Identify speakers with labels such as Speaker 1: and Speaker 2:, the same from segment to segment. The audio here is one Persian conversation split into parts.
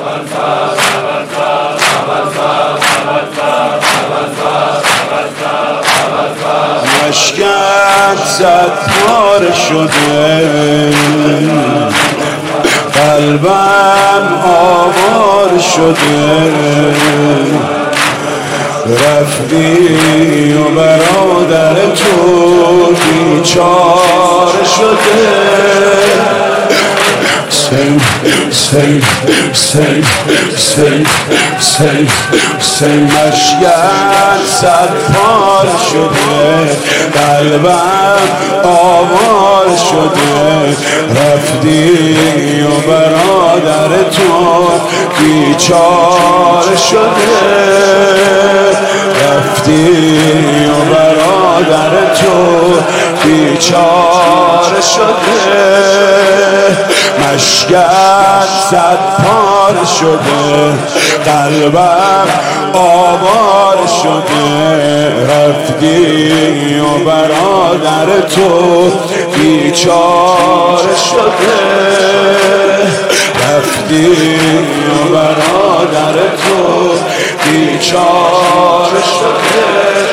Speaker 1: مشکت زد پاره شده، قلبم آوار شده، رفتی و برادر تو بیچاره شده. مشکل صد پار شده، قلبم آوار شده، رفتی و برادر تو بیچاره شده، رفتی و برادر تو بیچاره شده. مشکل صد پار شده، قلبم آوار شده، رفتی و برادر تو بیچاره شده، رفتی و برادر تو بیچاره شده.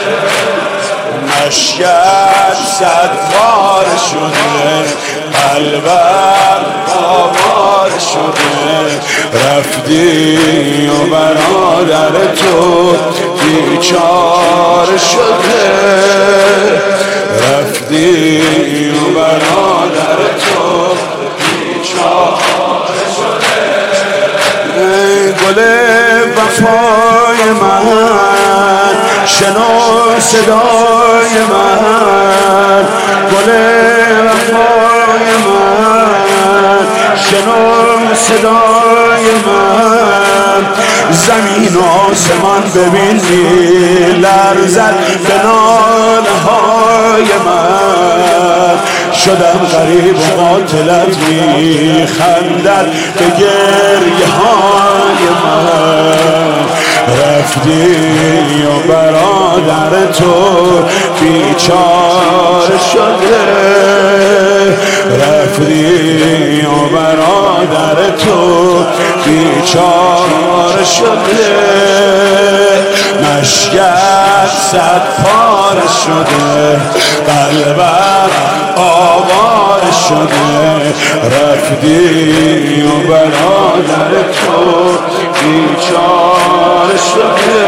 Speaker 1: مشکل صد پار شده، قلبم آوار شده، رفتی و برادر تو بیچاره شده، رفتی و برادر تو بیچاره شده. گل وفای من شنو صدای من، گل وفای من شنو صدای من، زمین و آسمان ببین می‌لرزد به ناله های من، شدم غریب و قاتلت میخندد به گریه های من، رفتی و برادر تو بیچاره شده، رفتی و برادر تو بیچاره شده. مشکل صد پاره شده، قلبم آوار شده، رفتی و برادر تو بیچاره شده،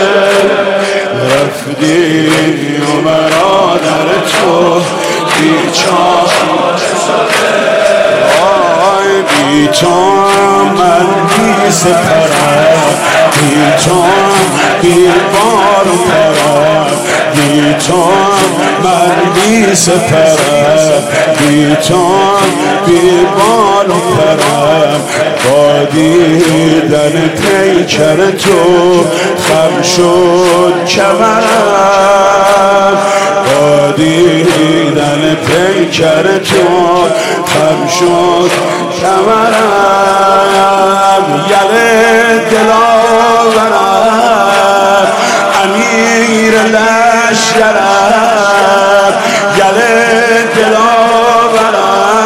Speaker 1: رفتی و برادر تو بیچاره شده. آی بی تو من بی سپرم، بی تو بی بار و پرم، بی تو من بی سپرم، بی تو بی بار و پرم، با دیدن پیکر تو خم شد کمرم، با دیدن پیکر تو خم شد کمرم، یله دلاورم امیر لشکرم، یله دلاورم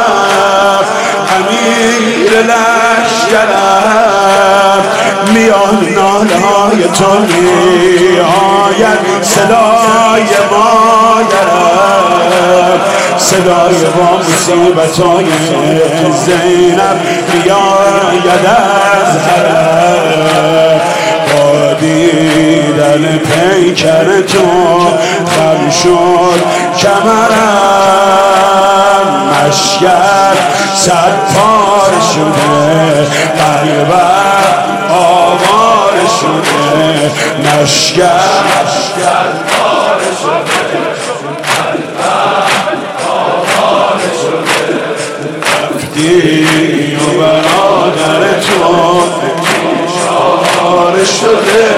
Speaker 1: امیر لشکرم، میان ناله های تو میآید صدای مادرم، صدای با مصیبت های زینب میآید از حرم، با دیدن پیکر تو خم شد کمرم، مشکل صد پار شده، قلبم آوار شده، مشکل پار شده، قلبم آوار شده، رفتی و برادر تو بیچاره شده،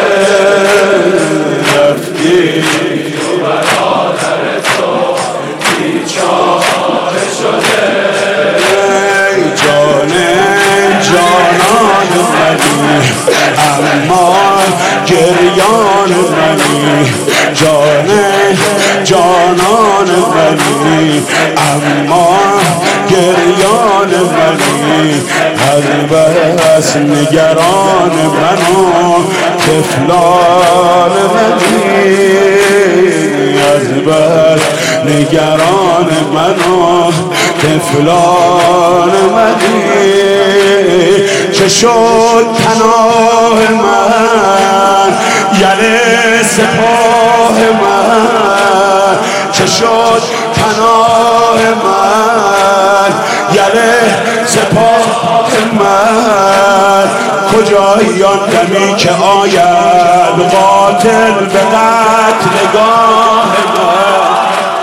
Speaker 1: رفتی و برادر تو بیچاره شده. ای جان جانان منی، اما گریان منی، جان جانان منی، اما گریان منی، از بس نگران منو طفلان منی، از بس نگران منو طفلان منی. چه شد پناه من یعنی سپاه من، چه شد پناه من یعنی سپاه من. کجایی آن دمی که آید قاتل به قتلگاه من،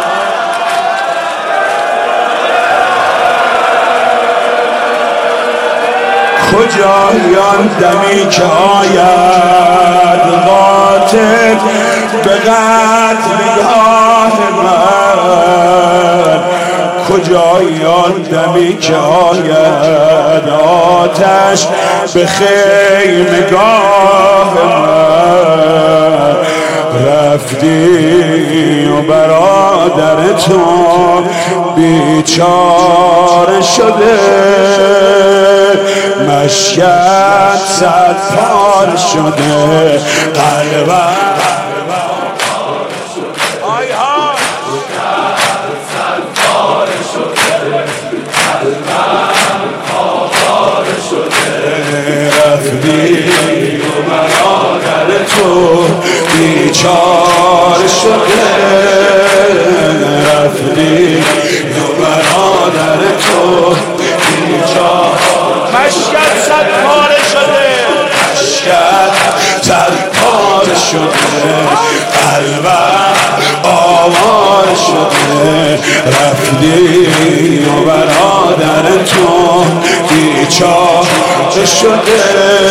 Speaker 1: کجایی آن دمی که آید قاتل به قتلگاه من، کجایی آن دمی که آید آتش به خیمگاه من. رفتی و برادر تو بیچاره شده، مشکت صد پار شده، قلبم رفتی و برادر تو بیچاره شده، رفتی و برادر تو بیچاره، مشکت صد پاره شده، مشکت صد پاره شده، قلبم آواره شده. رفتی و برادر تو بیچاره شده،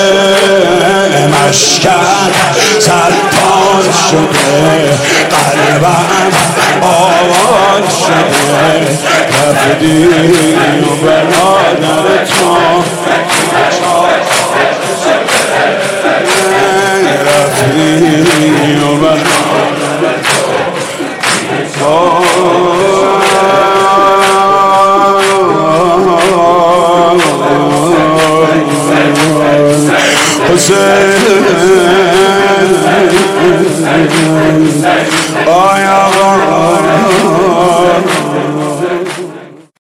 Speaker 1: مشکت صد پاره شده، قلبم آواره شده. رفتی و برادر تو رفتی و برادر حسین آیا